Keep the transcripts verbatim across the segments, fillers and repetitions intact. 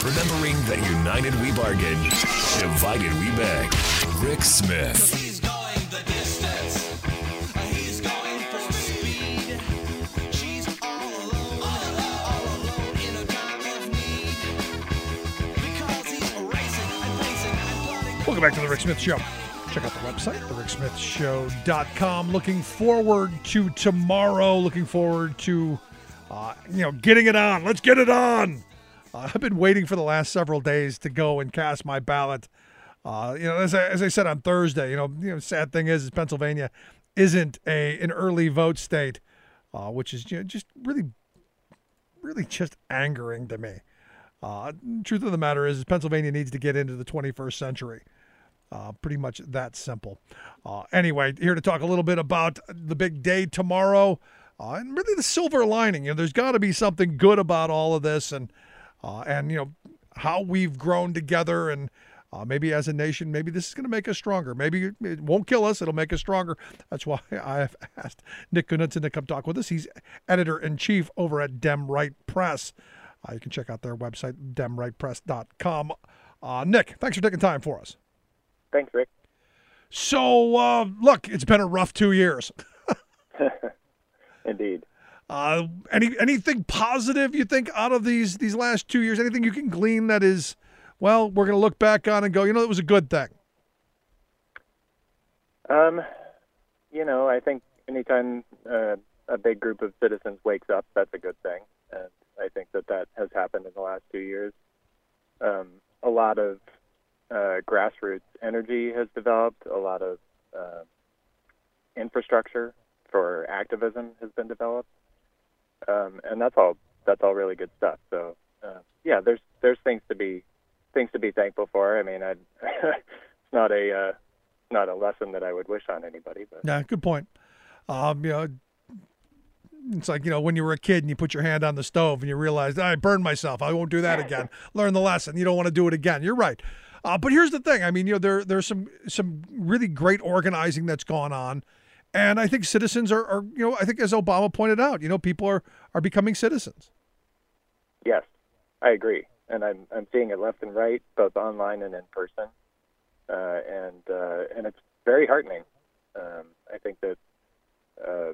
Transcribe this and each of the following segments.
Remembering that united we bargain, divided we beg. Rick Smith. He's going the distance. He's going for speed. She's all alone, all alone, all alone in a time of need. Because he's racing and pacing and plotting. Welcome back to the Rick Smith Show. Check out the website, the rick smith show dot com. Looking forward to tomorrow. Looking forward to, uh, you know, getting it on. Let's get it on. Uh, I've been waiting for the last several days to go and cast my ballot. Uh, you know, as I, as I said on Thursday, you know, you know, sad thing is, is Pennsylvania isn't a an early vote state, uh, which is, you know, just really, really just angering to me. Uh, truth of the matter is, is Pennsylvania needs to get into the twenty-first century. Uh, pretty much that simple. Uh, anyway, here to talk a little bit about the big day tomorrow, uh, and really the silver lining. You know, there's got to be something good about all of this, and uh, and you know how we've grown together, and uh, maybe as a nation, maybe this is going to make us stronger. Maybe it won't kill us; it'll make us stronger. That's why I have asked Nick Knudsen to come talk with us. He's editor in chief over at Dem Right Press. Uh, you can check out their website, dem right press dot com. Uh, Nick, thanks for taking time for us. Thanks, Rick. So, uh, look, it's been a rough two years. Indeed. Uh, any anything positive you think out of these these last two years? Anything you can glean that is, well, we're going to look back on and go, you know, it was a good thing? Um, you know, I think anytime uh, a big group of citizens wakes up, that's a good thing. And I think that that has happened in the last two years. Um, a lot of Uh, grassroots energy has developed. A lot of uh, infrastructure for activism has been developed, um, and that's all. That's all really good stuff. So, uh, yeah, there's there's things to be things to be thankful for. I mean, I, it's not a uh, not a lesson that I would wish on anybody. But yeah, good point. Um, you know, it's like, you know, when you were a kid and you put your hand on the stove and you realized, I burned myself. I won't do that again. Learn the lesson. You don't want to do it again. You're right. Uh, but here's the thing. I mean, you know, there there's some some really great organizing that's gone on, and I think citizens are, are, you know, I think as Obama pointed out, you know, people are, are becoming citizens. Yes, I agree, and I'm I'm seeing it left and right, both online and in person, uh, and uh, and it's very heartening. Um, I think that uh,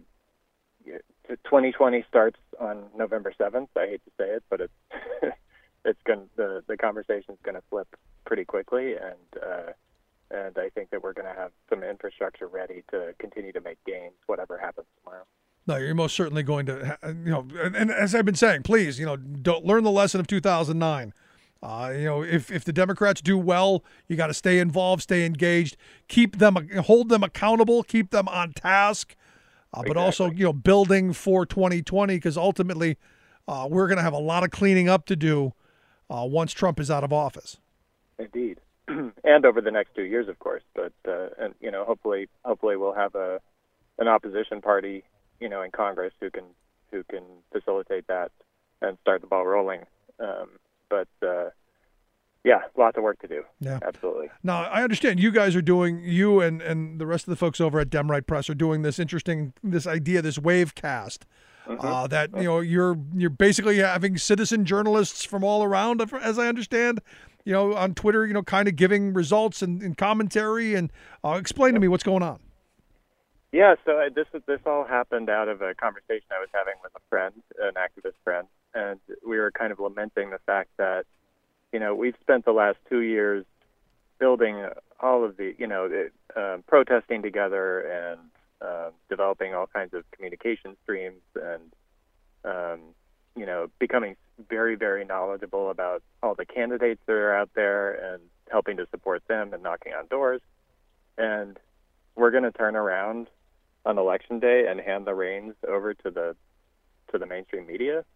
twenty twenty starts on November seventh. I hate to say it, but it's it's going the the conversation's going to flip pretty quickly, and uh, and I think that we're going to have some infrastructure ready to continue to make gains, whatever happens tomorrow. No, you're most certainly going to, you know, and, and as I've been saying, please, you know, don't learn the lesson of two thousand nine. Uh, you know, if if the Democrats do well, you got to stay involved, stay engaged, keep them, hold them accountable, keep them on task, uh, but Exactly. also, you know, building for twenty twenty, because ultimately uh, we're going to have a lot of cleaning up to do uh, once Trump is out of office. Indeed, and over the next two years, of course. But uh, and you know, hopefully, hopefully, we'll have a an opposition party, you know, in Congress who can who can facilitate that and start the ball rolling. Um, but uh, yeah, lots of work to do. Yeah, absolutely. Now, I understand you guys are doing, you and and the rest of the folks over at Dem Right Press are doing this interesting this idea, this wavecast. Mm-hmm. Uh, that, you know, you're you're basically having citizen journalists from all around, as I understand, you know, on Twitter, you know, kind of giving results and, and commentary. And uh, explain to me what's going on. Yeah, so I, this this all happened out of a conversation I was having with a friend, an activist friend, and we were kind of lamenting the fact that, you know, we've spent the last two years building all of the, you know, the, uh, protesting together and uh, developing all kinds of communication streams and, um, you know, becoming very, very knowledgeable about all the candidates that are out there and helping to support them and knocking on doors. And we're going to turn around on election day and hand the reins over to the to the mainstream media.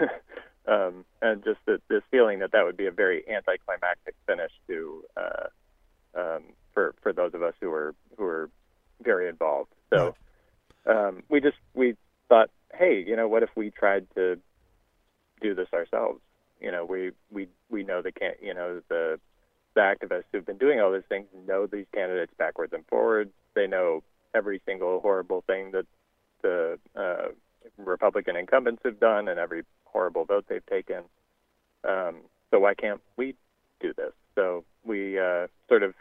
um, and just the, this feeling that that would be a very anticlimactic finish to uh, um, for for those of us who were who were very involved. So um, we just we thought, hey, you know, what if we tried to do this ourselves? You know, we we we know the can you know the the activists who've been doing all these things know these candidates backwards and forwards. They know every single horrible thing that the uh, Republican incumbents have done and every horrible vote they've taken. Um, so why can't we do this? So we uh, sort of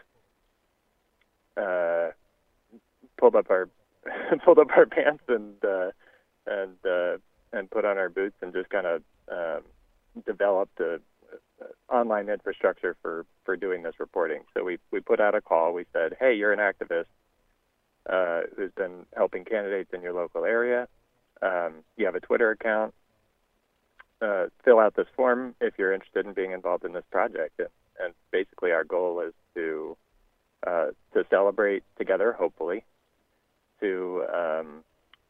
uh, pulled up our pulled up our pants and uh, and uh, and put on our boots and just kind of um, developed a, a online infrastructure for, for doing this reporting. So we we put out a call. We said, hey, you're an activist uh, who's been helping candidates in your local area. Um, you have a Twitter account. Uh, fill out this form if you're interested in being involved in this project. And, and basically, our goal is to uh, to celebrate together, hopefully, to um,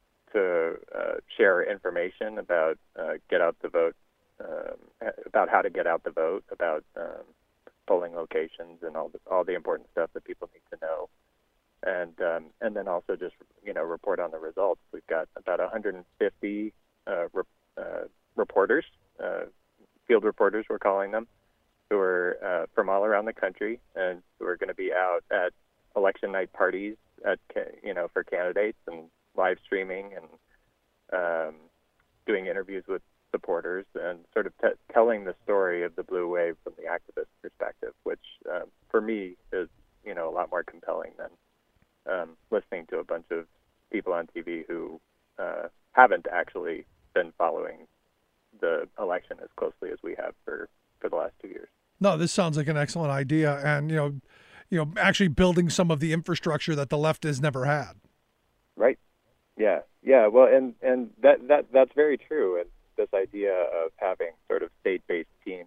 to uh, share information about uh, get out the vote, um, about how to get out the vote, about um, polling locations, and all the all the important stuff that people need to know, and um, and then also just you know report on the results. We've got about one hundred fifty uh, re- uh, reporters, uh, field reporters, we're calling them, who are uh, from all around the country and who are going to be out at election night parties at you know for candidates and live streaming and um, doing interviews with supporters and sort of t- telling the story of the blue wave from the activist perspective, which um, for me is you know a lot more compelling than um, listening to a bunch of people on T V who uh, haven't actually been following the election as closely as we have for, for the last two years. No, this sounds like an excellent idea, and you know, you know, actually building some of the infrastructure that the left has never had. Right. Yeah. Yeah. Well, and, and that, that that's very true. And this idea of having sort of state-based teams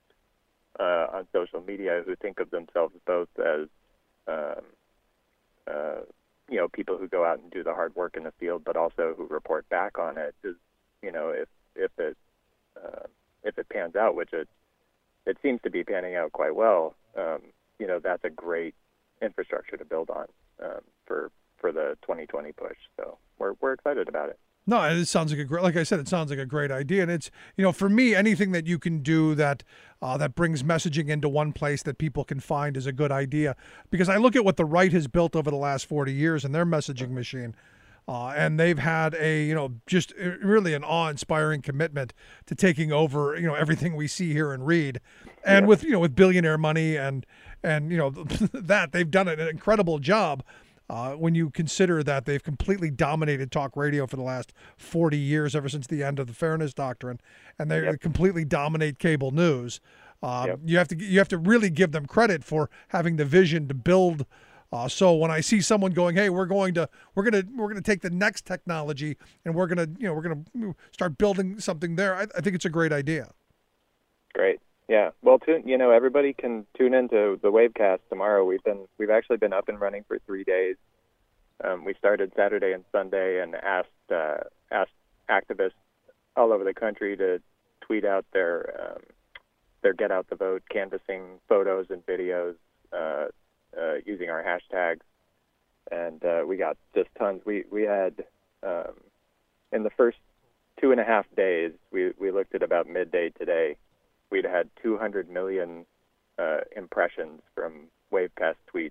uh, on social media who think of themselves both as um, uh, you know people who go out and do the hard work in the field, but also who report back on it is you know if if it uh, if it pans out, which it it seems to be panning out quite well, um, you know that's a great infrastructure to build on um, for for the twenty twenty push. So we're we're excited about it. No, it sounds like a great, like I said, it sounds like a great idea. And it's, you know, for me, anything that you can do that uh, that brings messaging into one place that people can find is a good idea. Because I look at what the right has built over the last forty years in their messaging machine. Uh, and they've had a, you know, just really an awe-inspiring commitment to taking over, you know, everything we see, hear, and read. And Yeah. with, you know, with billionaire money and, and you know, that, they've done an incredible job. Uh, when you consider that they've completely dominated talk radio for the last forty years, ever since the end of the Fairness Doctrine, and they Yep. completely dominate cable news, um, Yep. you have to you have to really give them credit for having the vision to build. Uh, so when I see someone going, "Hey, we're going to we're gonna we're gonna take the next technology and we're gonna you know we're gonna start building something there," I, I think it's a great idea. Great. Yeah. Well, tune, you know, everybody can tune into the Wavecast tomorrow. We've been we've actually been up and running for three days. Um, we started Saturday and Sunday and asked uh, asked activists all over the country to tweet out their um, their get out the vote canvassing photos and videos uh, uh, using our hashtags, and uh, we got just tons. We we had um, in the first two and a half days. We we looked at about midday today. We'd had two hundred million uh, impressions from Wavecast tweets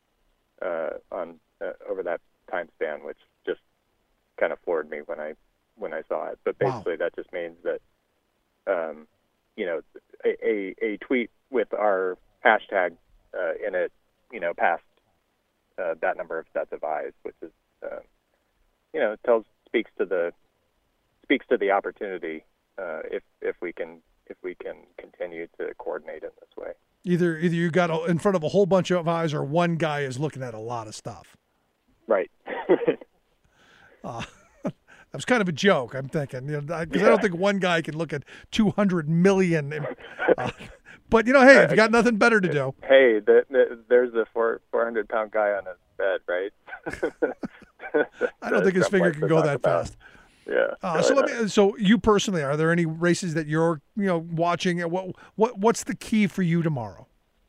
uh, on uh, over that time span, which just kind of floored me when I when I saw it. But basically, wow. That just means that um, you know a, a, a tweet with our hashtag uh, in it, you know, passed uh, that number of sets of eyes, which is uh, you know tells speaks to the speaks to the opportunity uh, if if we can. if we can continue to coordinate in this way. Either either you got a, in front of a whole bunch of eyes, or one guy is looking at a lot of stuff. Right. uh, that was kind of a joke, I'm thinking, because you know, I, yeah. I don't think one guy can look at two hundred million. Uh, but, you know, hey, if you got nothing better to do. Hey, the, the, there's a four, 400-pound guy on his bed, right? I don't think his finger can go that about. fast. Yeah. Uh, so let me. So you personally, are there any races that you're, you know, watching? What what what's the key for you tomorrow?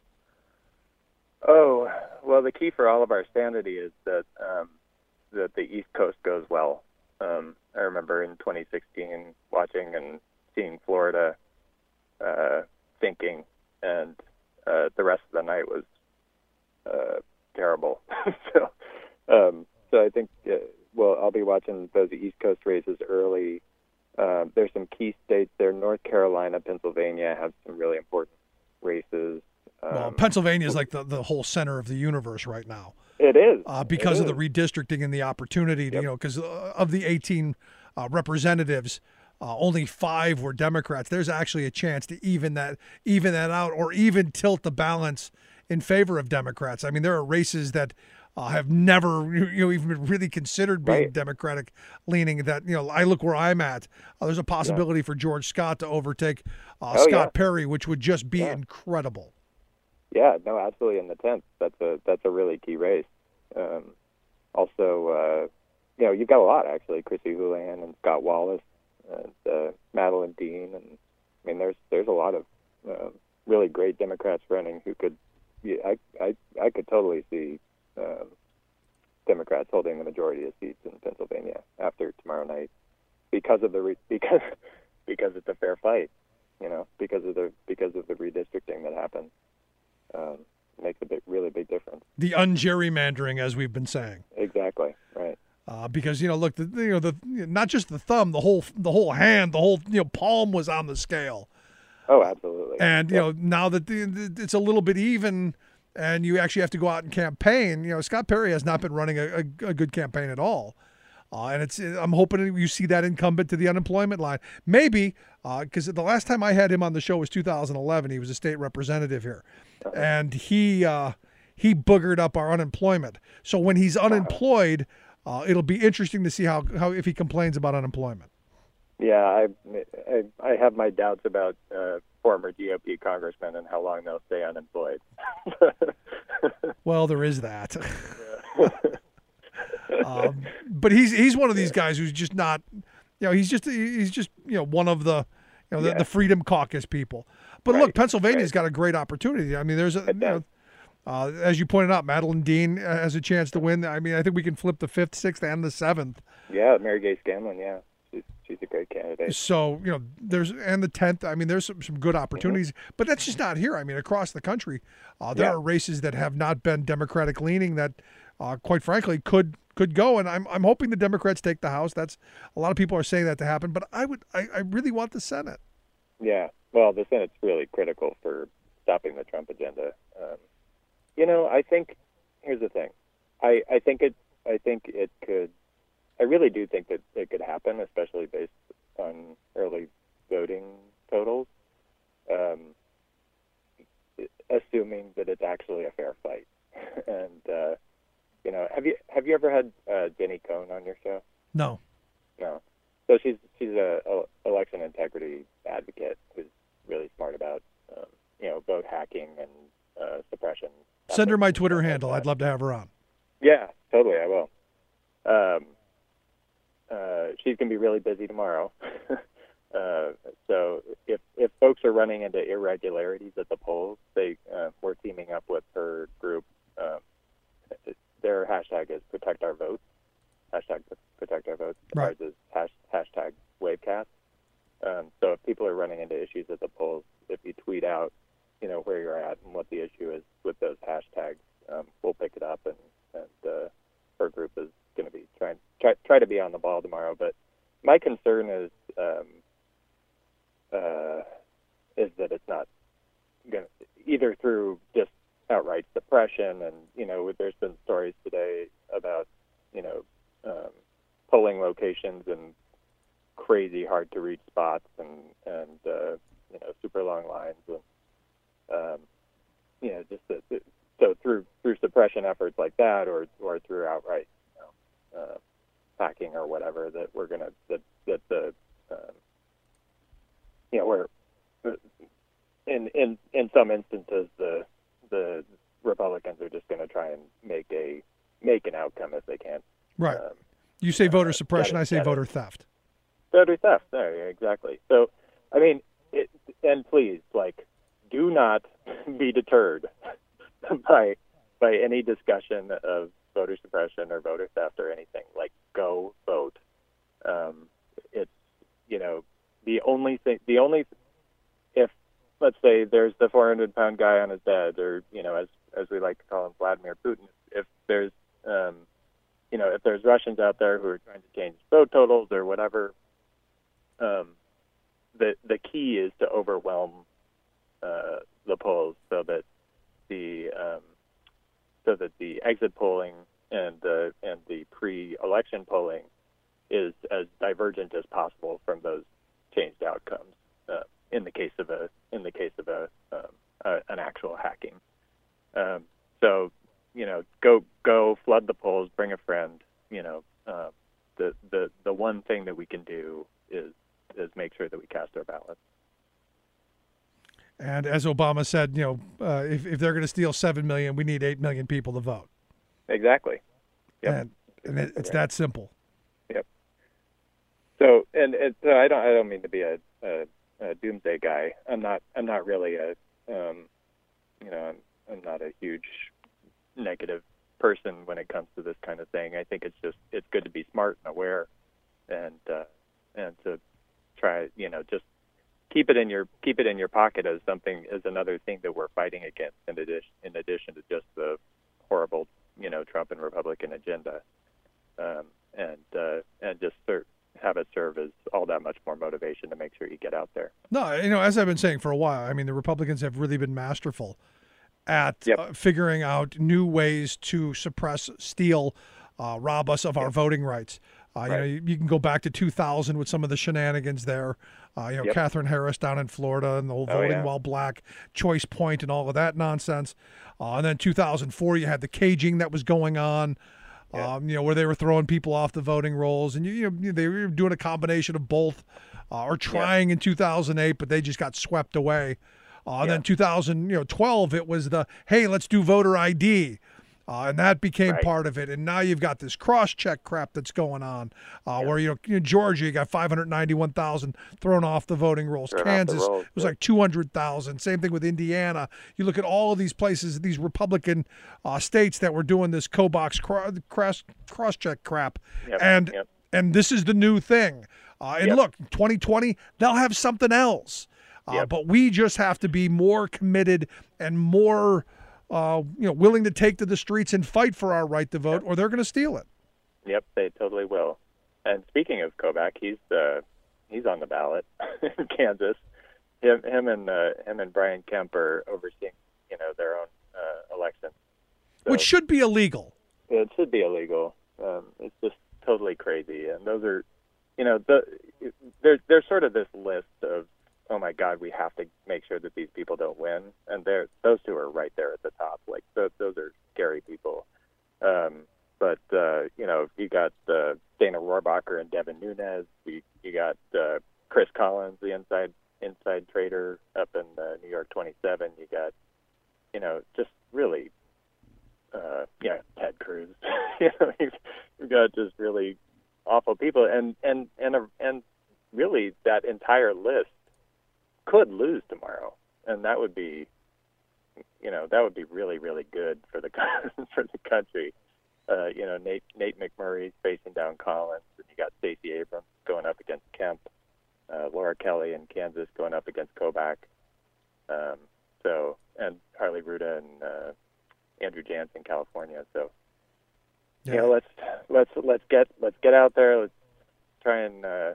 Oh well, the key for all of our sanity is that um, that the East Coast goes well. Um, I remember in twenty sixteen watching and seeing Florida uh, sinking, and uh, the rest of the night was uh, terrible. so, um, so I think. Uh, Well, I'll be watching those East Coast races early Uh, there's some key states there. North Carolina, Pennsylvania have some really important races. Um, Well, Pennsylvania is like the, the whole center of the universe right now. It is. Uh, because It of the is. redistricting and the opportunity to, Yep. you know, because uh, of the eighteen uh, representatives, uh, only five were Democrats. There's actually a chance to even that, even that out, or even tilt the balance in favor of Democrats. I mean, there are races that uh, have never, you know, even been really considered being Right. Democratic leaning. That, you know, I look where I'm at. Uh, there's a possibility for George Scott to overtake uh, Oh, Scott yeah. Perry, which would just be Yeah. incredible. Yeah, no, absolutely. In the tenth, that's a that's a really key race. Um, also, uh, you know, you've got a lot actually. Chrissy Houlihan and Scott Wallace and uh, Madeline Dean, and I mean, there's there's a lot of uh, really great Democrats running who could. Yeah, I I I could totally see um, Democrats holding the majority of seats in Pennsylvania after tomorrow night because of the re- because because it's a fair fight. You know, because of the because of the redistricting that happened. Um, makes a big, really big difference. The ungerrymandering, as we've been saying. Exactly right. Uh, because you know, look, the, you know, the not just the thumb, the whole, the whole hand, the whole, you know, palm was on the scale, Oh, absolutely. and you Yeah. know, now that the, the, it's a little bit even, and you actually have to go out and campaign. You know, Scott Perry has not been running a, a, a good campaign at all, uh, and it's. I'm hoping you see that incumbent to the unemployment line, maybe, because the last time I had him on the show was two thousand eleven. He was a state representative here, and he uh, he boogered up our unemployment. So when he's unemployed. Uh, it'll be interesting to see how, how if he complains about unemployment. Yeah, I, I I have my doubts about uh, former G O P congressmen and how long they'll stay unemployed. Well, there is that. um, but he's he's one of these guys who's just not, you know, he's just he's just you know one of the, you know, the, Yeah. the Freedom Caucus people. But Right, look, Pennsylvania's right. got a great opportunity. I mean, there's a, It you know, does. uh, as you pointed out, Madeline Dean has a chance to win. I mean, I think we can flip the fifth, sixth, and the seventh. Yeah, Mary Gay Scanlon. Yeah, she's she's a great candidate. So, you know, there's, and the tenth, I mean, there's some, some good opportunities, Mm-hmm. but that's just not here. I mean, across the country, uh, there Yeah. are races that have not been Democratic leaning that, uh, quite frankly, could could go. And I'm I'm hoping the Democrats take the House. That's, a lot of people are saying that to happen, but I would, I, I really want the Senate. Yeah, well, the Senate's really critical for stopping the Trump agenda. Um, you know, I think here's the thing. I, I think it. I think it could. I really do think that it could happen, especially based on early voting totals. Um, assuming that it's actually a fair fight. and uh, you know, have you have you ever had uh, Jenny Cohn on your show? No. No. So she's she's a, a election integrity advocate who's really smart about um, you know vote hacking and uh, suppression. Send her my efforts and Twitter stuff like handle. that. I'd love to have her on. Yeah, totally. I will. Um, uh, she's gonna be really busy tomorrow. uh, so if if folks are running into irregularities at the polls, they uh, we're teaming up with her group. Um, their hashtag is Protect Our Votes. Hashtag Protect Our Votes. Right. Ours is hash, hashtag Wavecast. Um, so if people are running into issues at the polls, if you tweet out, you know, where you're at and what the issue is with those hashtags, um, we'll pick it up, and, and uh, her group is going to be trying try, try to be on the ball tomorrow. But my concern is um, uh, is that it's not going to, either through just outright suppression, and you know, there's been stories today about you know um, polling locations in crazy hard to reach spots and and uh, you know super long lines, and um, you know just the, the, so through through suppression efforts like that, or or through outright you know, uh, hacking or whatever, that we're gonna that that the um, you know where in in in some instances the the Republicans are just going to try and make a make an outcome if they can. Right. Um, You say voter uh, suppression. that I is- say that is- voter theft. Voter theft. There, yeah, exactly. So, I mean, it, and please, like, do not be deterred by by any discussion of voter suppression or voter theft or anything. Like, go vote. Um, it's you know the only thing. The only if let's say there's the four hundred pound guy on his bed, or you know, as as we like to call him, Vladimir Putin. If there's um, you know, if there's Russians out there who are trying to change vote totals or whatever. um, the the key is to overwhelm uh, the polls so that the um, so that the exit polling and the and the pre-election polling is as divergent as possible from those changed outcomes. Uh, in the case of a in the case of a, um, a an actual hacking, um, so you know, go go flood the polls, bring a friend. You know, uh, the the the one thing that we can do is is make sure that we cast our ballots. And as Obama said, you know, uh, if if they're going to steal seven million, we need eight million people to vote. Exactly. Yep. And, and it, it's that simple. Yep. So, and it, uh, I don't I don't mean to be a, a, a doomsday guy. I'm not I'm not really a um, you know I'm, I'm not a huge negative person when it comes to this kind of thing. I think it's just it's good to be smart and aware, and uh, and to try you know just keep it in your keep it in your pocket as something as another thing that we're fighting against in addition in addition to just the horrible you know Trump and Republican agenda, um, and uh, and just serve, have it serve as all that much more motivation to make sure you get out there. No, you know, as I've been saying for a while, I mean, the Republicans have really been masterful at Yep. uh, figuring out new ways to suppress, steal, uh, rob us of our voting rights. Uh, you Right. know, you, you can go back to two thousand with some of the shenanigans there. Uh, you know, Yep. Catherine Harris down in Florida and the whole Oh, voting yeah. while black, choice point, and all of that nonsense. Uh, and then two thousand four, you had the caging that was going on. Yeah. Um, you know, where they were throwing people off the voting rolls, and you, you know, they were doing a combination of both, uh, or trying in two thousand eight, but they just got swept away. Uh, and Yeah. then two thousand twelve, it was the, hey, let's do voter I D. Uh, and that became Right. part of it. And now you've got this cross-check crap that's going on, uh, where, you know, in Georgia, you got five hundred ninety-one thousand thrown off the voting rolls. Thrown off the Kansas, rolls, it was yeah. like two hundred thousand. Same thing with Indiana. You look at all of these places, these Republican uh, states that were doing this co-box cro- cross, cross-check crap. Yep, And, yep. and this is the new thing. Uh, and Yep. look, twenty twenty, they'll have something else. Uh, Yep. But we just have to be more committed and more, uh, you know, willing to take to the streets and fight for our right to vote, or they're going to steal it. Yep, they totally will. And speaking of Kobach, he's uh, he's on the ballot in Kansas. Him, him and uh, him and Brian Kemp are overseeing, you know, their own uh, election. So Which should be illegal. it should be illegal. Um, it's just totally crazy. And those are, you know, the there's there's sort of this list of, oh my God, we have to make sure that these people don't win, and they're those two are right there at the top. Like those, those are scary people. Um, but uh, you know, you got uh, Dana Rohrabacher and Devin Nunes. You, you got uh, Chris Collins, the inside inside trader up in uh, New York twenty-seven. You got, you know, just really, uh, yeah, Ted Cruz. you know, you've, you've got just really awful people, and and and uh, and really that entire list could lose tomorrow, and that would be, you know, that would be really, really good for the for the country. Uh, you know, Nate Nate McMurray facing down Collins, and you got Stacey Abrams going up against Kemp, uh, Laura Kelly in Kansas going up against Kobach. Um, so, and Harley Ruda and uh, Andrew Jansen in California. So, Yeah. you know, let's let's let's get let's get out there. Let's try and uh,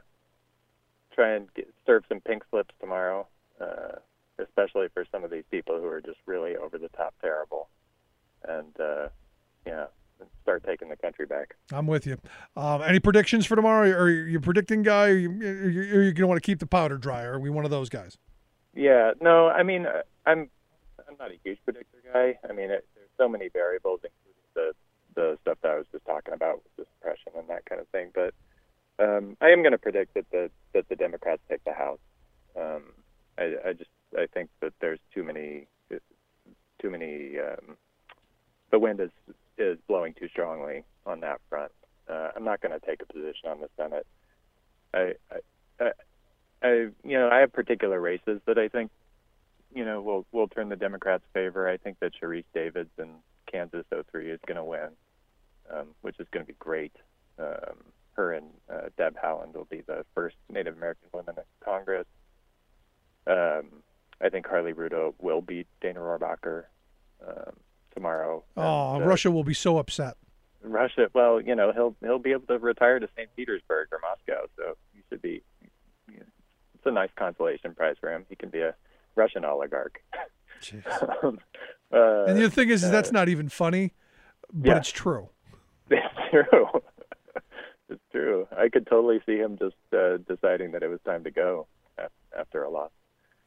try and get, serve some pink slips tomorrow, uh, especially for some of these people who are just really over the top terrible, and uh, you know, start taking the country back. I'm with you. Um, any predictions for tomorrow? Are you, you predicting guy? Or you, are you going to want to keep the powder dry? Or are we one of those guys? Yeah, no, I mean, uh, I'm I'm not a huge predictor guy. I mean, it, there's so many variables, including the the stuff that I was just talking about with the suppression and that kind of thing. But um, I am going to predict that the that the Democrats take the House. Um, I, I just I think that there's too many too many. Um, the wind is is blowing too strongly on that front. Uh, I'm not going to take a position on the Senate. I, I, I, I, you know, I have particular races that I think, you know, will will turn the Democrats' favor. I think that Sharice Davids in Kansas oh three is going to win, um, which is going to be great. Um, her and uh, Deb Haaland will be the first Native American women in Congress. Um, I think Harley Ruda will beat Dana Rohrabacher um, tomorrow. Oh, And, uh, Russia will be so upset. Russia. Well, you know, he'll he'll be able to retire to Saint Petersburg or Moscow, so he should be, you know, a nice consolation prize for him. He can be a Russian oligarch. um, uh, and the thing is, is that's uh, not even funny, but yeah. it's true. It's true. It's true. I could totally see him just uh, deciding that it was time to go after a loss.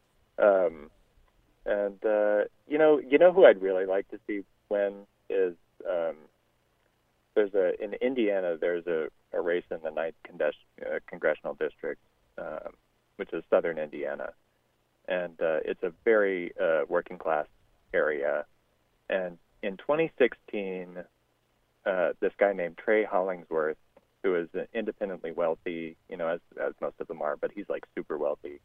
Um, and uh, you know, you know who I'd really like to see win is um, there's a in Indiana. There's a, a race in the ninth uh, congressional district, um, which is southern Indiana, and uh, it's a very uh, working class area. And in twenty sixteen, uh, this guy named Trey Hollingsworth, who is an independently wealthy, you know, as as most of them are, but he's like super wealthy.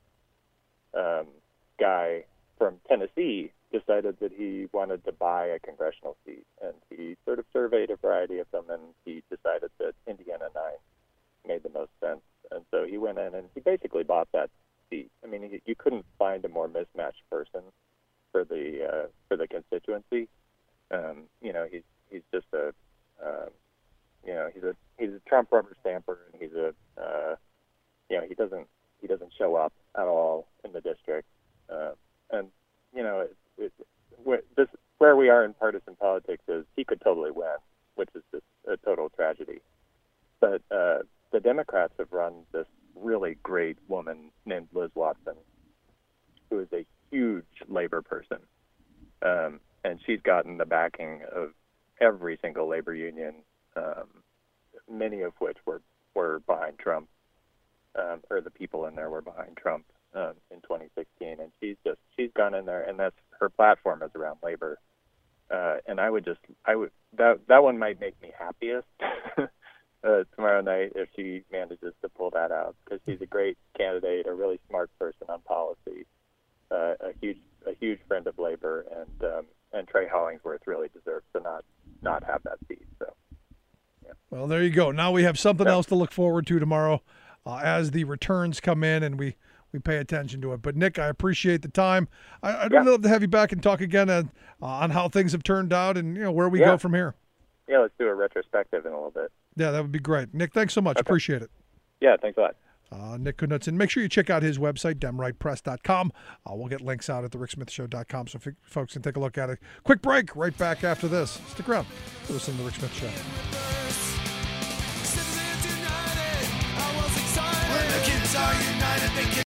Um, guy from Tennessee decided that he wanted to buy a congressional seat, and he sort of surveyed a variety of them, and he decided that Indiana nine made the most sense, and so he went in and he basically bought that seat. I mean, he, you couldn't find a more mismatched person for the uh, for the constituency. Um, you know, he's he's just a um, you know he's a he's a Trump rubber stamper, and he's a uh, you know he doesn't he doesn't show up at all in the district. Uh, and, you know, it, it, wh- this, where we are in partisan politics is he could totally win, which is just a total tragedy. But uh, the Democrats have run this really great woman named Liz Watson, who is a huge labor person. Um, and she's gotten the backing of every single labor union, um, many of which were, were behind Trump, um, or the people in there were behind Trump. Um, in twenty sixteen, and she's just she's gone in there, and that's her platform is around labor. Uh, and I would just I would that that one might make me happiest uh, tomorrow night if she manages to pull that out, because she's a great candidate, a really smart person on policy, uh, a huge a huge friend of labor, and um, and Trey Hollingsworth really deserves to not not have that seat. So, yeah. Well, there you go. Now we have something yeah. else to look forward to tomorrow uh, as the returns come in, and we. We pay attention to it. But, Nick, I appreciate the time. I, I'd yeah. love to have you back and talk again uh, on how things have turned out and, you know, where we yeah. go from here. Yeah, let's do a retrospective in a little bit. Yeah, that would be great. Nick, thanks so much. Okay. Appreciate it. Yeah, thanks a lot. Uh, Nick Knudsen. Make sure you check out his website, dem right press dot com. Uh, we'll get links out at the rick smith show dot com so f- folks can take a look at it. Quick break. Right back after this. Stick around. Listen to The Rick Smith Show. When the kids are united, they can